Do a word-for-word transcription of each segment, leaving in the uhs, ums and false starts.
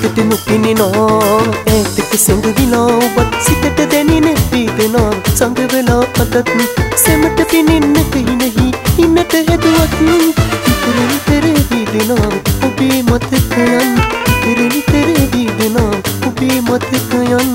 හිතට නොපෙනෙනවා ඈතක සැඟවිලා ඔබත් සිතට දැනෙන වේදනාව සංගවලා අදත් සැමට පෙනෙන්නට හිනෙහි ඉන්නට හැදුවත් නිතර නිතර වේදනාව ඔබේ මතකයන් නිතර නිතර වේදනාව ඔබේ මතකයන්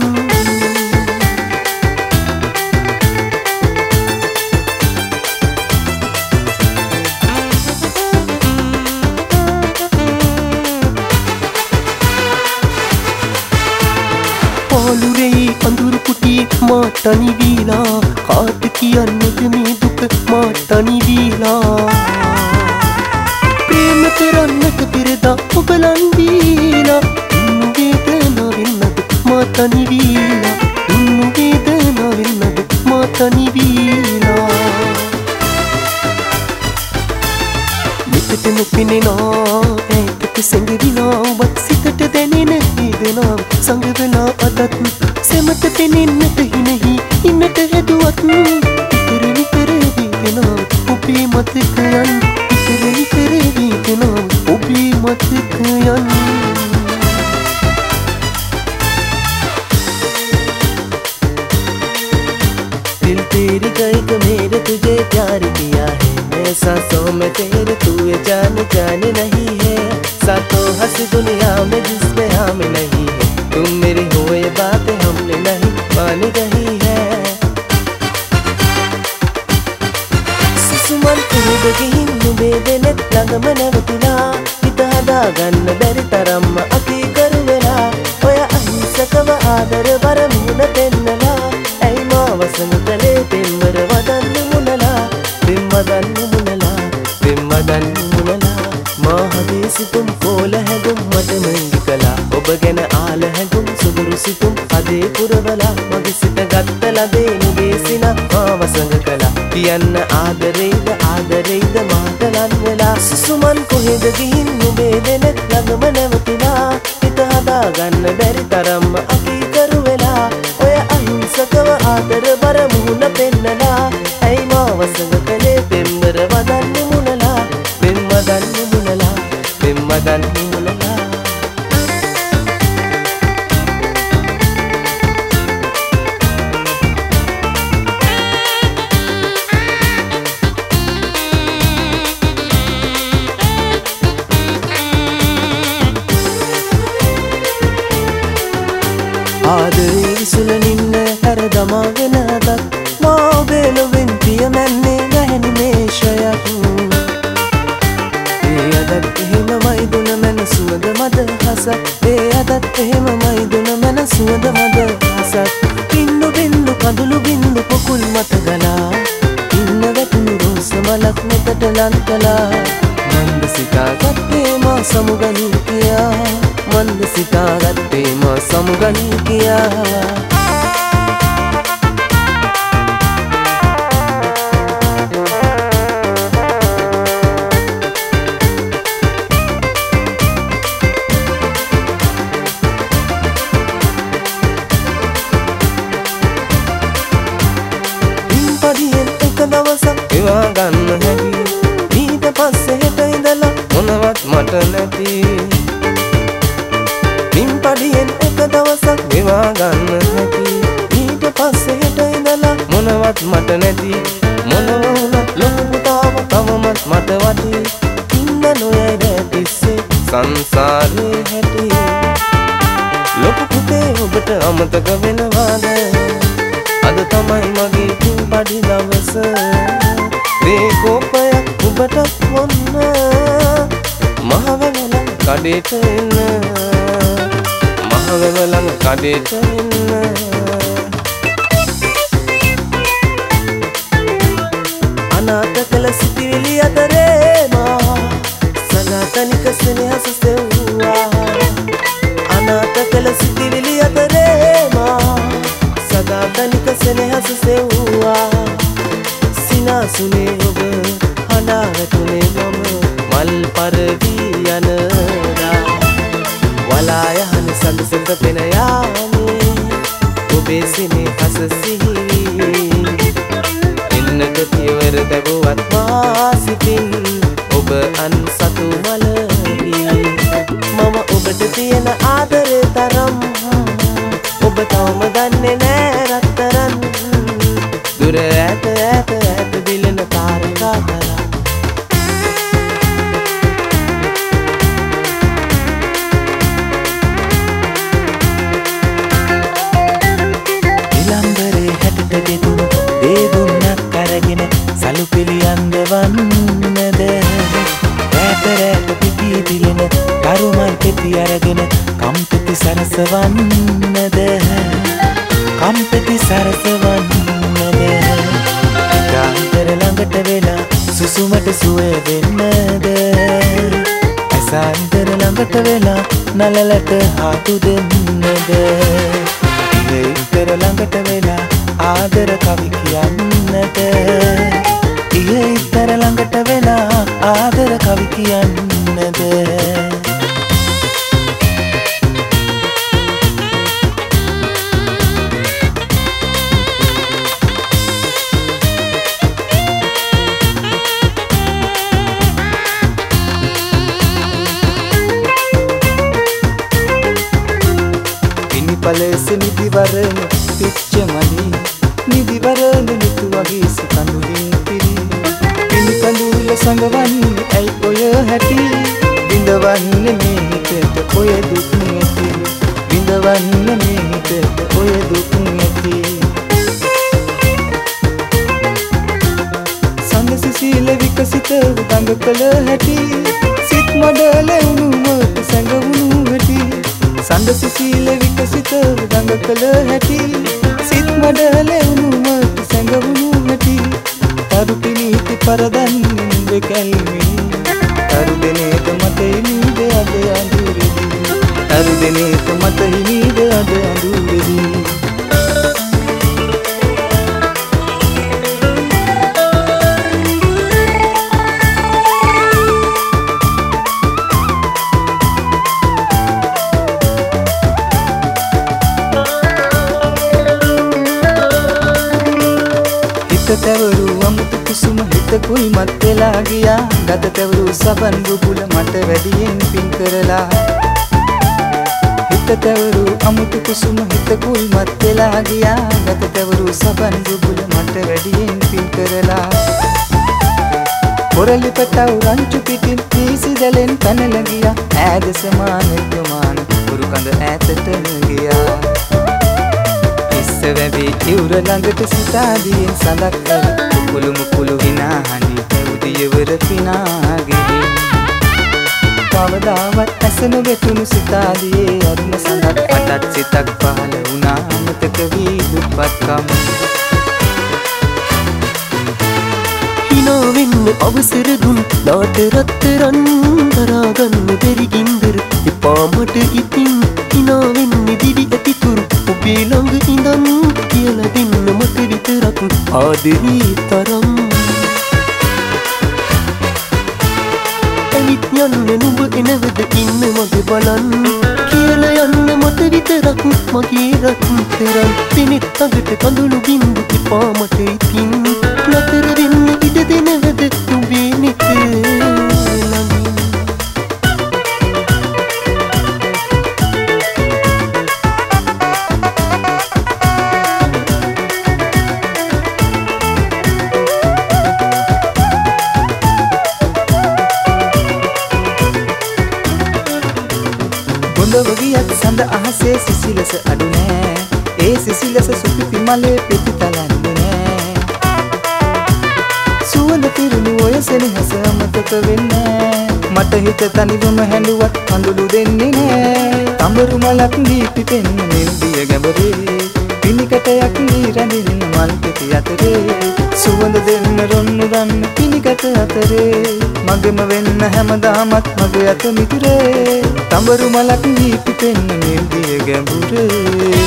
පාලුරේ අඳුරු කුටි මා තනි වීලා කාට කියන්නද මේ දුක මා තනි වීලා ප්‍රේම කරන්නට පෙරදා ඔබ ලන් වීලා ඉන්නු වේදනාවෙන් නද මා තනි වීලා ඉන්නු වේදනාවෙන් නද මා තනි වීලා නිතට නොපෙනෙනා ඈතක සැඟවිලා ඔබත් සිතට දැනෙන වේදනාව සංගවලා අදත් සැමට පෙනෙන්නට හිනෙහි ඉන්නට හැදුවත් නිතර නිතර වේදනාව ඔබේ මතකයන් නිතර නිතර වේදනාව ඔබේ මතකයන් दिल तेरी गई को मेरे तुझे प्यार किया है मैं सांसों में तेरे तू ये जान जान नहीं है सातों हंस दुनिया में जिसमें हम नहीं है तुम मेरी हो ये बातें हमने नहीं मान रही है सुसुमन कुरुदगिन නුඹේදෙනෙත් ළඟම නැවතුණා හිත හදාගන්න බැරි තරම්ම අකී කරුවෙලා ඔය අහිංසකව ආදර බර මුණ පෙන්නලා ඇයි මාව සඟකලේ පෙම්වර වදන්න මුණලා පෙම් වදන්න මුණලා පෙම් වදන්න මුණලා මා හදේ සිතුම් පෝල හැඟුම් මට මංගි කළා ඔබ ගැන ආල හැඟුම් සුදුරු සිතුම් හදේ පුරවලා මගේ සිත ගත්ත ලදේ නුඹේ සිනා මාව සඟකලා කියන්න ආදරෙයිද ආදරෙයිද මාට ලන් වෙලා සුසුමන් කොහෙද ගිහින් නුඹේ දෙනෙත් ළඟම නැවතුණා හිත හදාගන්න බැරි තරම්ම අකී කරුවෙලා ඔය අහිංසකව ආදර බර මුහුණ පෙන්නලා ඇයි මාව සඟකලේ පෙම්වර වදන්න මුණලා පෙම් වදන්න මුණලා පෙම් වදන්න මුණලා ආදරේ ඉසුලනින්න හැර දමාගෙන අදත් මා ඔබේ ලොවෙන් පියමැන්නේ නැහැනි මේෂයක් ඒ අදත් එහෙමමයි දුන මැන සුවඳ මද හසක් ඒ අදත් එහෙමමයි දුන මැන සුවඳ මද හසක් බින්දු බින්දු කඳුළු බින්දු පොකුල් මත ගලා ඉන්න වැටුණු රෝස මලක් නෙතට ලන් කළා මන්ද සිතාගත්තේ මා සමුගනී කියා මන්ද සිතාගත්තේ මා සමුගනී කියා පින්පඩියෙන් එක දවසක් එවා ගන්න හැකි ඊට පස්සේ හෙට ඉඳලා මොනවත් මට නැති පින්පඩියෙන් එක දවසක් ගෙවා ගන්න හැකි ඊට පස්සේ හෙට ඉඳලා මොනවත් මට නැති මොනව වුණත් ලොකු පුතාව තවමත් මට වටි ඉන්න නොයයි දැතිස්සේ සංසාරේ හැටි ලොකු පුතේ ඔබට අමතක වෙනවාද අද තමයි මගේ පින්පඩි දවස ඒ කෝපයක් ඔබට වොන්න මහවැල කඩේට එන්න මහවැල කඩේට එන්න අනාථ කළ සිටිවිලි අතරේ මා සනාතනික සෙනෙහස සෙව්වා අනාථ කළ සිටිවිලි අතරේ මා සදාතනික සෙනෙහස සෙව්වා සිනාසුනේ ඔබ හඬා වැටුනේ මම මල් පරවී යනදා වලා යහන සඳ සඳ පෙන යාමේ ඔබේ සිනහස සිහිවී එන්නට පියවර දැබුවත් මා සිතින් ඔබ අන් සතු මලවී මම ඔබට තියෙන ආදර සරසවන්නද කම්පති සරසවන්නද ගාන්තර ළඟට වෙලා සුසුමට සුවය දෙන්නද ඇසාන්තර ළඟට වෙලා නලලට හාතු දෙන්නද ඉතර ළඟට වෙලා ආදර කවි කියන්නද ඉතර ළඟට වෙලා ආදර කවි කියන්නද පලෙස නිදිවරණ පිච්චමනි නිදිවරණ නිතු වගේ සිතඳුලින් පිරි පිණි කඳුල සංගවන්නේ ඇයි ඔය හැටි විඳවන්නේ මේ හිතට ඔය දුක් නැති විඳවන්නේ මේ හිතට ඔය දුක් නැති සංගසිසීල විකසිත උදඟ කළ හැටි සිත් මඩල උණුම සංගවුණු හැටි සඳ සිසීල විකසිත දඟ කළ හැටි සිත් මඩල උණුම සැඟවුණු හැටි තරු පිණීති පරදන්නේ කැල්මේ තරු දෙනේත මත හිමීද අද අඳුරෙදී තරු දෙනේත මත හිමීද අද අඳුරෙදී තැවරු අමුතු කුසුම හිත කුයි මත් වෙලා ගියා ගත තැවරු සබන් බුබුල මට වැඩියෙන් පින් කරලා හිත තැවරු අමුතු කුසුම හිත කුයි මත් වෙලා ගියා ගත තැවරු සබන් බුබුල මට වැඩියෙන් පින් කරලා පොරලි පටව රංචු පිටින් පීසි දැලෙන් පැනලා ගියා ඈද සමාන ප්‍රමාණ පුරු කඳ ඈතට ගියා වැවි ඉවුර ළඟට සිතාදියෙන් සඳක් කර කුකුළු මුකුළු විනාහනි උදියවර පිනාගිහින් කවදාවත් ඇස නොගැටුණු සිතාදියේ අරුණ සඳක් මටත් සිතක් පහළ වුණා අමතක වී දුප්පත්කම් හිනා වෙන්න අවසර දුන් නාට රත්තරන් දරා ගන්න බැරි ගින්දර එපා මට ඉතින් හිනා වෙන්න දිවි ඇතිතුරු ඔබේ ළඟ ඉඳන් කියලා දෙන්න මට විතරක් ආදරේ තරම් ඇවිත් යන්න නුඹ එනවද ඉන්න මගේ බලන්න කියලා යන්න මට විතරක් මගේ රත්තරන් දෙනෙත් අගට කඳුළු බින්දු එපා මට ඉතින් නතර වෙන්න ඉඩ දෙනවද නුඹේ නෙත ළඟින් ගියත් සඳ අහසේ සිසිලස අඩු නෑ ඒ සිසිලස සුපිපි මලේ පිපි තලන්නේ නෑ සුවඳ පිරුණු ඔය සෙනෙහස අමතක වෙන්නේ මට හිත තනිවම හැඬුවත් කඳුළු දෙන්නේ නෑ තඹරු මලක් දීපි පෙන්න නිල්දිය ගැඹුරේ පිනිකටයක් දී රැඳෙන මල් පෙති අතරේ සුවඳ දෙන්න රොන්නු රන්න පිනිකට අතරේ මගෙම වෙන්න හැමදාමත් මගේ අත මිතුරේ තඹරු මලක් දීපි පෙන්න නිල්දිය ගැඹුරේ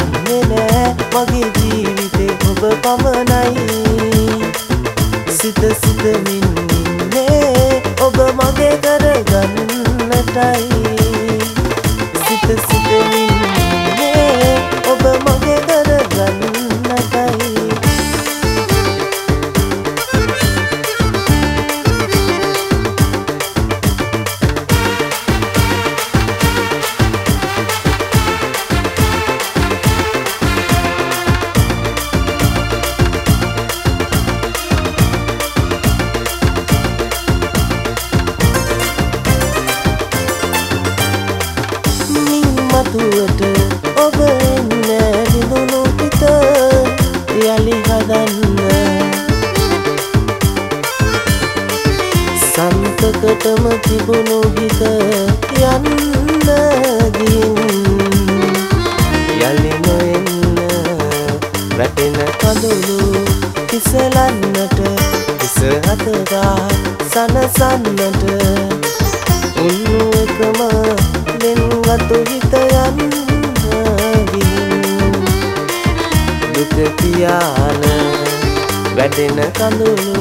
සිත සිත සිතමින්නේ ඔබ මගේ කරගන්නටයි මතුවට ඔබ එන්න විඳුණු හිත යලි හදන්න සන්තකටම තිබුණු හිත යන්න ගින් යලි නොඑන්න වැටෙන කඳුළු කිසලන්නට කිස හතදා සනසන්නට උන්නු එකම ලෙන්ගතු හිත යන්න ගින් දුක පියාන වැඩෙන කඳුළු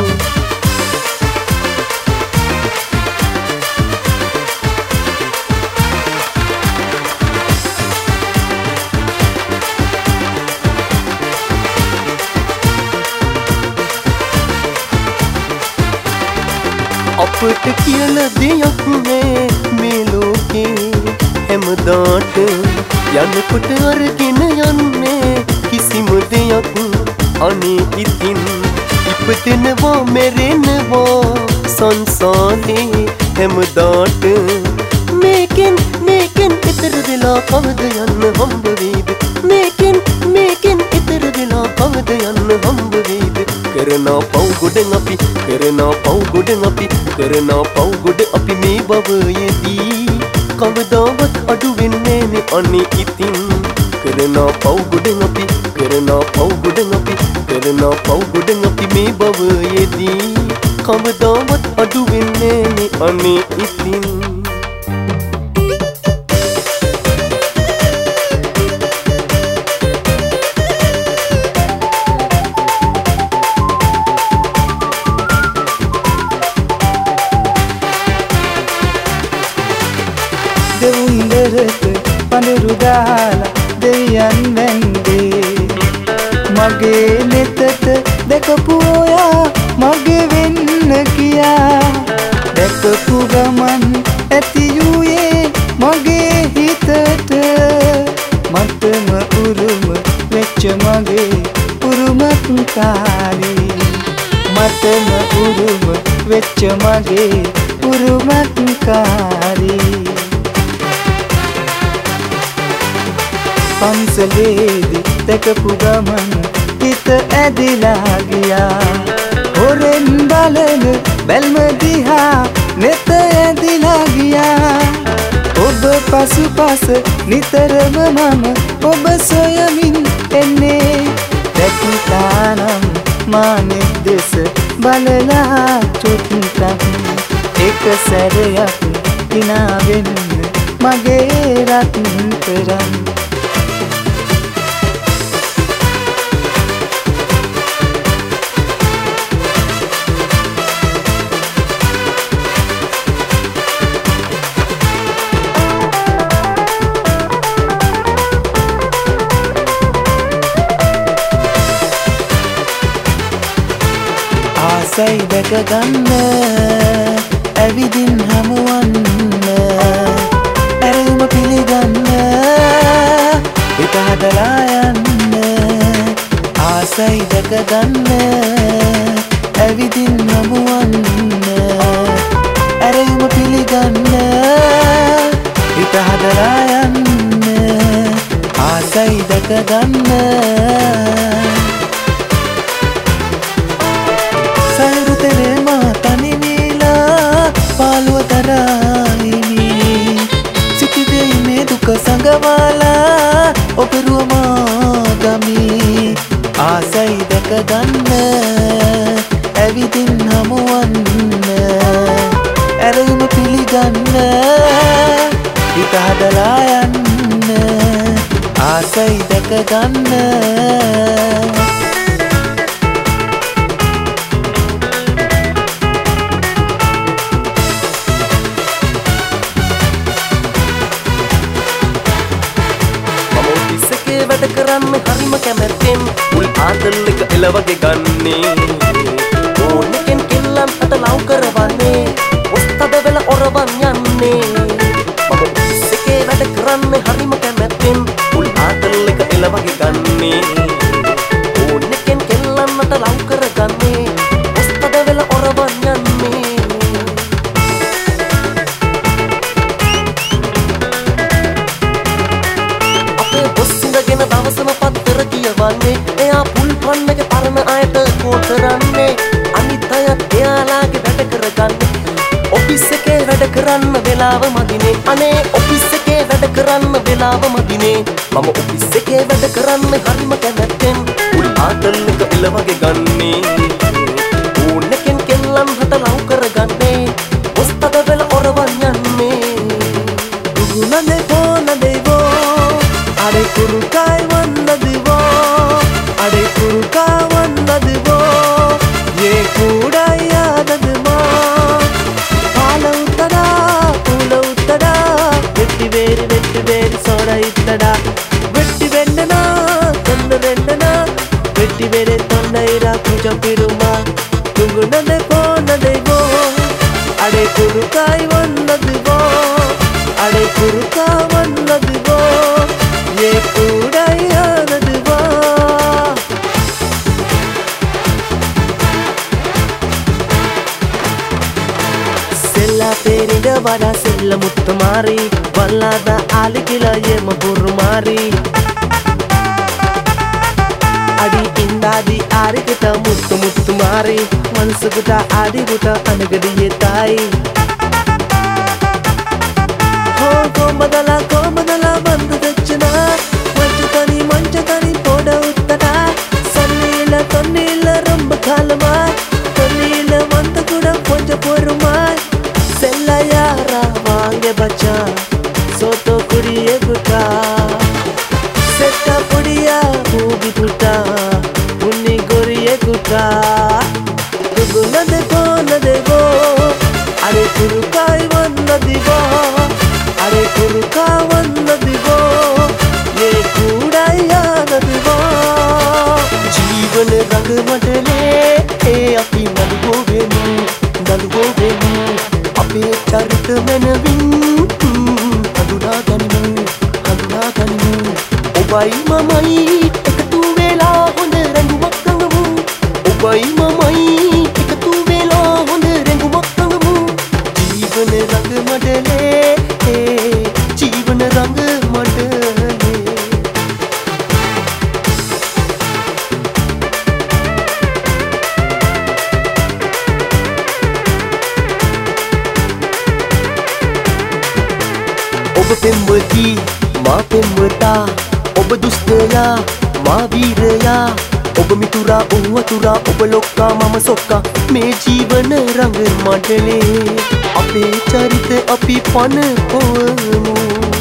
අපට කියල දෙයක් නෑ මේ ලෝකේ හැමදාට යනකොට අරගෙන යන්නේ කිසිම දෙයක් අනේ ඉතින් ඉපදෙනවා මැරෙනවා සංසාරේ හැමදාට මේකෙන් මේකෙන් ඈතර වෙලා කවද යන්න හම්බ වේද මේකෙන් මේකෙන් ඈතර වෙලා කවද යන්න හම්බ වේද කරනා පව් ගොඩ අපි කරනා පව් ගොඩ අපි කරනා පව් ගොඩ අපි මේ භවයේදී කවදාවත් අඩු වෙන්නේ නේ අනේ ඉතින් කරනා පව් ගොඩ අපි කරනා පව් ගොඩ අපි කරනා පව් ගොඩ අපි මේ භවයේදී කවදාවත් අඩු වෙන්නේ නේ අනේ ඉතින් දෙවුන්දරට පඳුරු දාලා දෙවියන් වැන්දේ මගේ නෙතට දැකපු ඔයා මගේ වෙන්න කියා දැකපු ගමන් ඇතියුයේ මගේ හිතට මටම උරුම වෙච්ච මගේ උරුමත්කාරී මටම උරුම වෙච්ච මගේ උරුමත්කාරී පන්සලේදී දැකපු ගමන් හිත ඇදිලා ගියා හොරෙන් බලන බැල්ම දිහා නෙත ඇදිලා ගියා ඔබ පසුපස නිතරම මම ඔබ සොයමින් එන්නේ දැක්කානම් මානෙක් දෙස බලලා චුට්ටක් එක සැරයක් හිනා වෙන්න මගේ රත්තරන් ආසයි දැක ගන්න ඇවිදින් හමුවන්න ඇරයුම පිළිගන්න හිත හදලා යන්න ආසයි දැක ගන්න ඇවිදින් හමුවන්න ඇරයුම පිළිගන්න හිත හදලා යන්න ආසයි දැක ගන්න පාලුව තරයිමි සිතිදෙයි මේ දුක සඟවාලා ඔබරුවමා ගමි ආසයි දැක ගන්න ඇවිදින් හමුවන්න ඇරයුම පිළිගන්න හිත හදලා යන්න ආසයි දැක ගන්න කරන්නේ හරිම කැමැත්තෙන් මුල් ආදල් එක එලවගේ ගන්නේ ඕනෙකෙන් කෙල්ලන් අත ලව් කරවන්නේ ඔස්තද වෙලා ඔරවන් යන්නේ මම ඔෆිස් එකේ වැඩ කරන්නේ හරිම කැමැත්තෙන් මුල් ආදල් එක එලවගේ ගන්නේ ඕනෙකෙන් කෙල්ලන් අත ලව් කරගන්නේ ඔස්තද වෙලා ඔරවන් යන්නේ ගෙන දවසම පත්තර කියවන්නේ එයා පුල් පන්නක පරණ අයට කෝල් කරන්නේ අනිත් අයත් එයාලාගේ වැඩ කරගන්නේ ඔෆිස් එකේ වැඩ කරන්න වෙලාව මදිනේ අනේ ඔෆිස් එකේ වැඩ කරන්න වෙලාව මදිනේ මම ඔෆිස් එකේ වැඩ කරන්න හරිම කැමැත්තෙන් පුල් ආතල් එක එලවගේ ගන්නේ ඕනෙකෙන් කෙල්ලන් හත ලව් කරගන්නේ ඔස්තද වෙල ඔරවන් යන්නේ දුගුණනේ පොනදේවෝ අඩේ කුරුකායි වන්නදිවෝ අඩේ කුරුකා වන්නදිවෝ යේ කුඩායි ආදදමා පාල උත්තඩා පුල උත්තඩා වෙට්ටි වේරි වෙට්ටි වේරි සෝඩා ඉත්තඩා වෙට්ටි වෙන්නනා තොන්න වෙන්නනා වෙට්ටි වේරි තොන්න ඉරා කුජම් පිරුමා තුඟුනදේ පොනදේවෝ අඩේ කුරුකායි වන්නදිවෝ අඩේ කුරුකා වන්නදිවෝ ये पूराई आनंदवा सेल्ला पेरिंग वाला सेल्ला मुत्तु मारी वल्लादा आलिकिला ये मबुरु मारी अडी इंदादी आरिकिता मुत्तु मुत्तु मारी मनसुकुटा आदि बुटा अनगडी ये ताई हो को बदला को बदला बंद दच्छना मंचतनी मंचतनी पोड उත්තడా సన్నీల తన్నీల రొంబ కాలమా తన్నీల వంత కూడా కొంచెం పొరుమా సెల్లయారా వాంగే బచ్చా సోతో కుడియే గుట్టా సెట్ట పొడియా మూగి పుట్టా ఉన్ని గొరియే గుట్టా దుగునదే పోనదేవో అరే కురుకాయి వన్నదివో अरे कुरुका वन्नदिवो ये कूडाई आनदिवो जीवन रंग मडले ए अपि नलुगोवेनु नलुगोवेनु अपे चरित मनविन हඳුනා ගනිමු හඳුනා ගනිමු ඔබයි මමයි එකතු වෙලා හොඳ රැඟුමක් රඟමු ඔබයි මමයි එකතු වෙලා හොඳ රැඟුමක් රඟමු ජීවන රංග මඩලේ जीवन रंग मडले ඔබ පෙම්වති මා පෙම්වතා ඔබ දුෂ්ටයා මා වීරයා ඔබ මිතුරා ඌ වතුරා ඔබ ලොක්කා මම සොක්කා මේ ජීවන රංග මඩලේ අපේ චරිත අපි පන පොවමු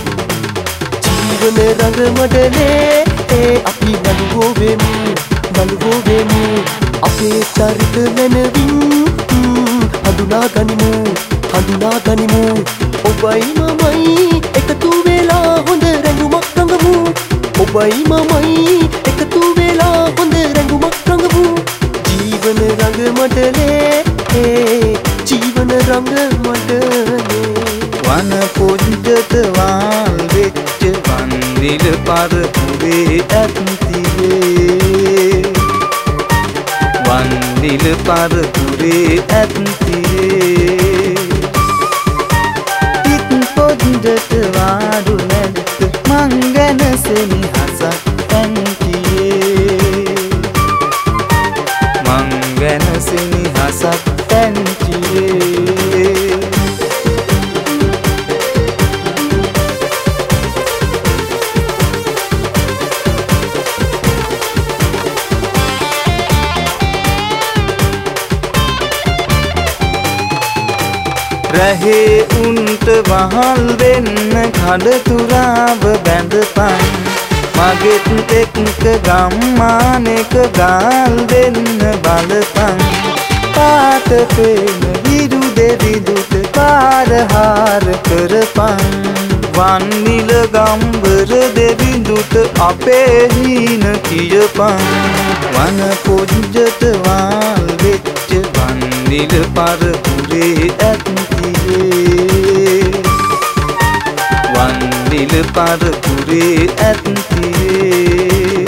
ජීවන රංග මඩලේ ඒ අපි නළුවෝ වෙමු නළුවෝ වෙමු අපේ චරිත මනවින් හඳුනා ගනිමු හඳුනා ගනිමු ඔබයි මමයි එකතු වෙලා හොඳ රැඟුමක් රඟමු ඔබයි මමයි එකතු වෙලා හොඳ රැඟුමක් රඟමු ජීවන රංග මඩලේ ඒ जीवन रंग मडले वन पुंजत वाल विच वंदिल पर पुरे अतिरे वंदिल पर पुरे अतिरे टिक पुंजत वारु नदत मंगन सेनि हसा तंतिये मंगन सेनि हसा रहे उंट वहल वेन्न खड तुराव බැඳපන් මගෙත් එක්ක ගම්මානෙක ගාල් වෙන්න බලපන් පාට පේන විරුද විදුට පාරහාර කරපන් වන්නිල ගම්බර දෙබිඳුට අපේ හීන කියපන් වන පොජ්ජට වාල් වෙච්ච වන්නිල පරපුරේ ඇත්තියේ වන්නිල පරපුරේ ඇත්තියේ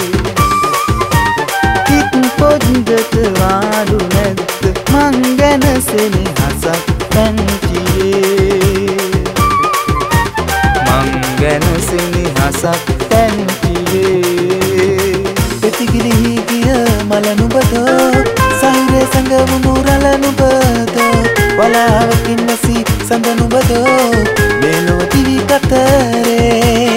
හිත් පොජ්ජට වාඩු නැත්ත මං ගැන සෙනෙහසක් පැන්තියේ ගැන සෙනෙහසක් පැන්තියේ පෙතිගිලි ගිය මල නුඹතෝ සහිරේ සැඟවුණු රළ නුඹතෝ වලාවකින් නැසී සඳ නුඹතෝ මෙලොව දිවි කතරේ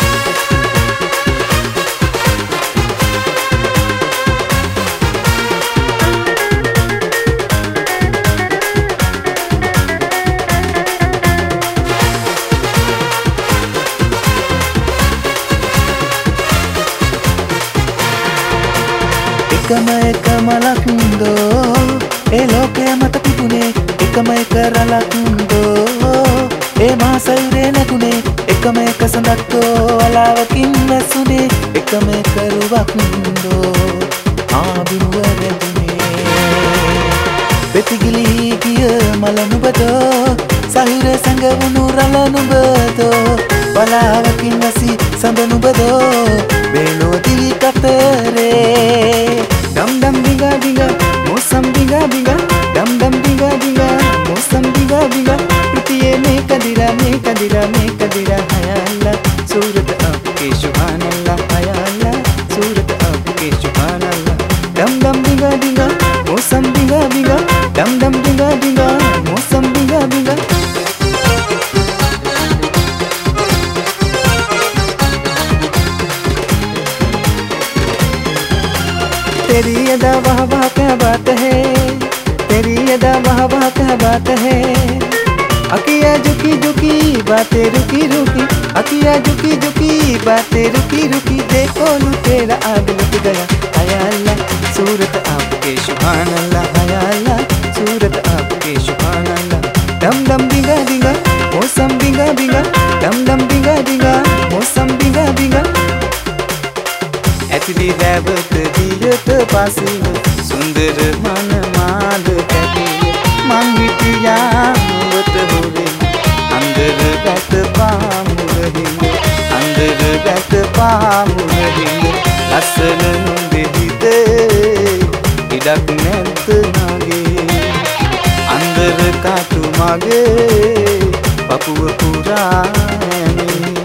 එකම එක මලක්දෝ ඒ ලෝකය මත පිපුනේ එකම එක රලක්දෝ ඒ මාසයුරේ නැතුනේ එකම එක සඳක්දෝ අලාවකින් වැසුනේ එකම එක රුවක්දෝ ආබිනුව වැදුනේ පෙතිගිලි ගිය මල නුඹතෝ සහිර සැඟවුණු රළ නුඹතෝ වලාවකින් වැසී සඳ නුඹතෝ බේලෝ දිවි කතරේ dam dam diga diga mosam diga diga dam dam diga diga mosam diga diga pritiye me kadira me kadira me kadira hayalla surat aapke subhanallah hayalla surat aapke subhanallah dam dam diga diga mosam diga diga dam dam diga diga mosam diga diga तेरी अदा वाह वाह क्या बात है तेरी अदा वाह वाह क्या बात है अकिया झुकी झुकी बातें रुकी रुकी अकिया झुकी झुकी बातें रुकी रुकी देखो लू तेरा आग लग गया हाय अल्लाह सूरत आपके सुभान अल्लाह हाय अल्लाह सूरत आपके सुभान अल्लाह दम दम बिगा बिगा मौसम बिगा बिगा दम दम बिगा बिगा मौसम बिगा बिगा ඇතිලි රැවත දියට පසින සුන්දර මන මාද කැටිය මං හිටියා නුඹට හොරෙන් අන්දර වැට පාමුලහිඳ අන්දර වැට පාමුලහිඳ ලස්සන නුඹේ හිතේ ඉඩක් නැත්ත නගේ අන්දර කාටු මගේ පපුව පුරා ඇනේ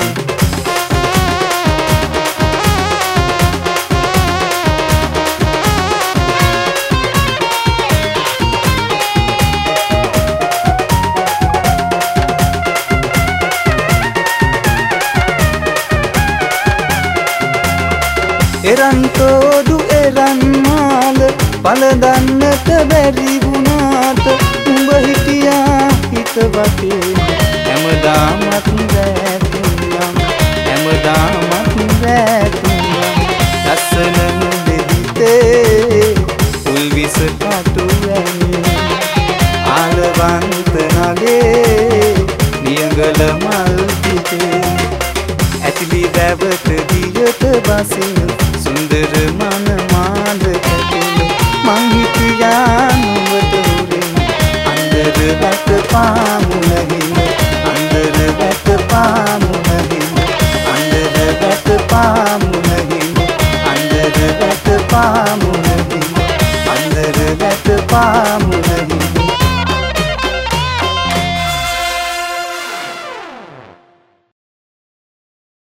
එරන් තෝඩු එරන් මාල පලදන්නට බැරි වුණාට උඹ හිටියා හිත වටේ හැමදාමත් රැතුණා හැමදාමත් රැතුණා ලස්සන නුඹේ හිතේ උල්විස කටු වැනි ආලවන්ත නගේ නියඟල මල් පිටේ ඇතිලි රැවත දියට බසින සුන්දර මන මාද කැටෙන මං හිටියා නුඹට හොරෙන් අන්දර වැට පාමුලහිඳ අන්දර වැට පාමුලහිඳ අන්දර වැට පාමුලහිඳ අන්දර වැට පාමුලහිඳ අන්දර වැට පාමුලහිඳ